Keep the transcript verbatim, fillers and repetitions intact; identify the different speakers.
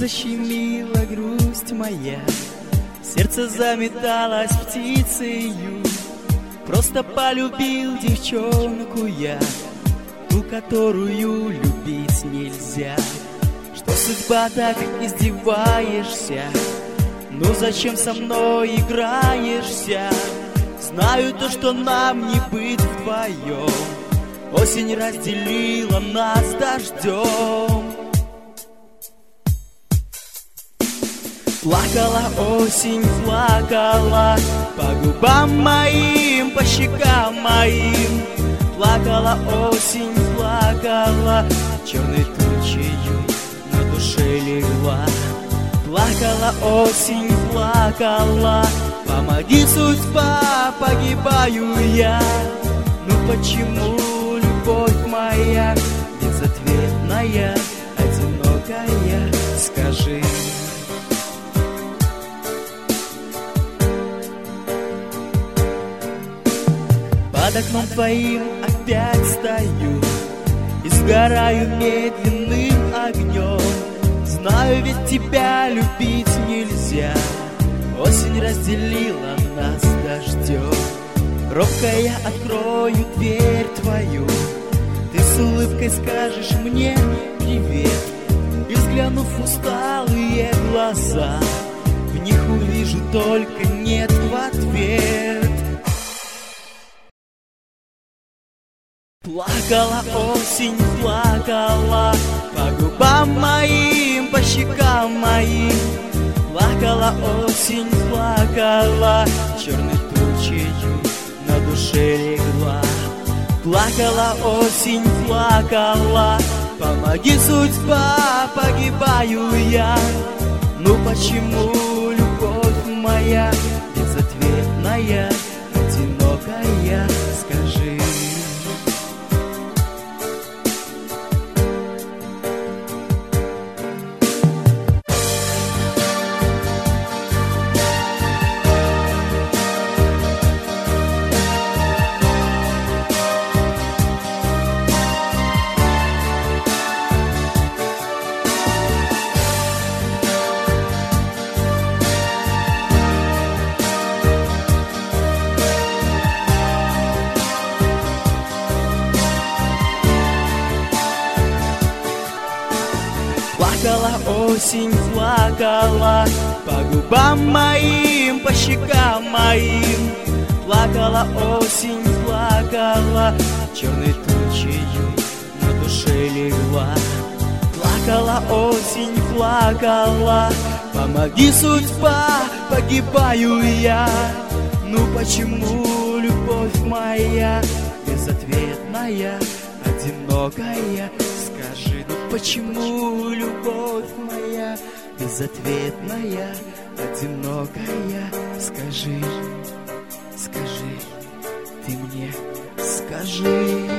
Speaker 1: защемила грусть моя, сердце заметалось птицею. Просто полюбил девчонку я, ту, которую любить нельзя. Что судьба так издеваешься? Ну зачем со мной играешься? Знаю то, что нам не быть вдвоем. Осень разделила нас дождем. Плакала осень, плакала по губам моим, по щекам моим. Плакала осень, плакала, черной тучею на душе легла. Плакала осень, плакала, помоги, судьба, погибаю я. Ну почему любовь моя безответная, одинокая, скажи? Под окном твоим опять стою и сгораю медленным огнем. Знаю, ведь тебя любить нельзя. Осень разделила нас дождем. Робко я открою дверь твою, ты с улыбкой скажешь мне привет. И взглянув в усталые глаза, в них увижу только нет в ответ. Плакала осень, плакала по губам моим, по щекам моим. Плакала осень, плакала, черной тучею на душе легла. Плакала осень, плакала, помоги, судьба, погибаю я. Ну почему любовь моя безответная, одинокая, скажи? Плакала осень, плакала по губам моим, по щекам моим. Плакала осень, плакала, черной тучею на душе легла. Плакала осень, плакала, помоги, судьба, погибаю я. Ну почему любовь моя безответная, одинокая, скажи? Ну почему любовь моя безответная, одинокая, скажи, скажи, ты мне скажи.